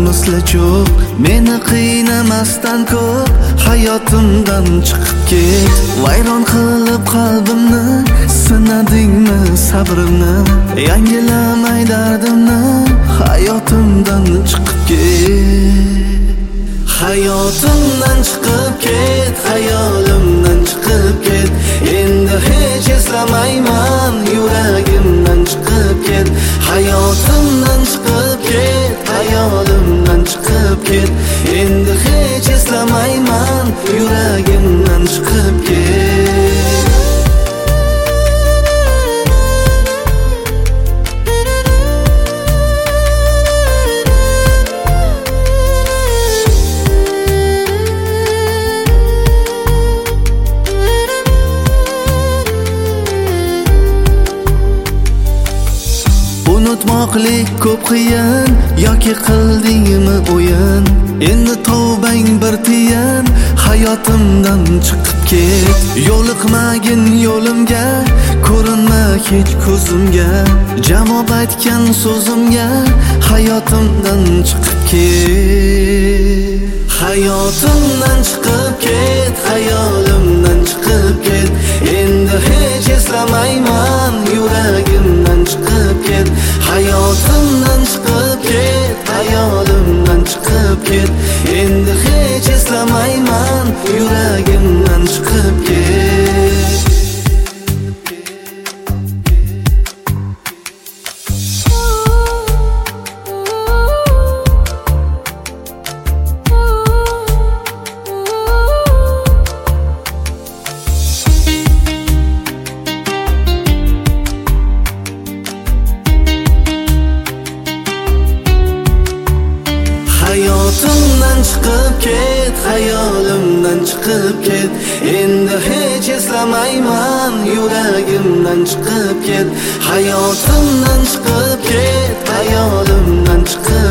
misli cho'q, meni qiynamasdan ko'p hayotimdan chiqib ket. Vayron qilib qalbimni, sinadingmi sabrimni, yangilamay dardimni, hayotimdan chiqib ket. Hayotimdan chiqib ket, hayolimdan chiqib ket. Endi hech eslamayman, yuragimdan chiqib ket. Hayotimdan chiqib ket, hayolimdan chiqib ket. Endi hech eslamayman, yuragimdan chiqib ket. Unutmoqlik ko'p qiyin, yoki qildingmi o'yin? Endi tavbang bir tiyin, hayotimdan chiqib ket. Yo'liqmagin yo'limga, ko'rinma hech ko'zimga. Javob aytgan so'zimga, hayotimdan chiqib ket. Hayotimdan chiqib ket, hayolimdan chiqib ket. Endi hech eslamayman, yuragimdan chiqib ket. Hayotimdan chiqib ket, hayolimdan chiqib ket. Endi hech eslamayman, yuragimdan chiqib ket. Hayotimdan chiqib ket, hayolimdan chiqib ket. Endi hech eslamayman, yuragimdan chiqib ket. Hayotimdan chiqib ket, hayolimdan chiqib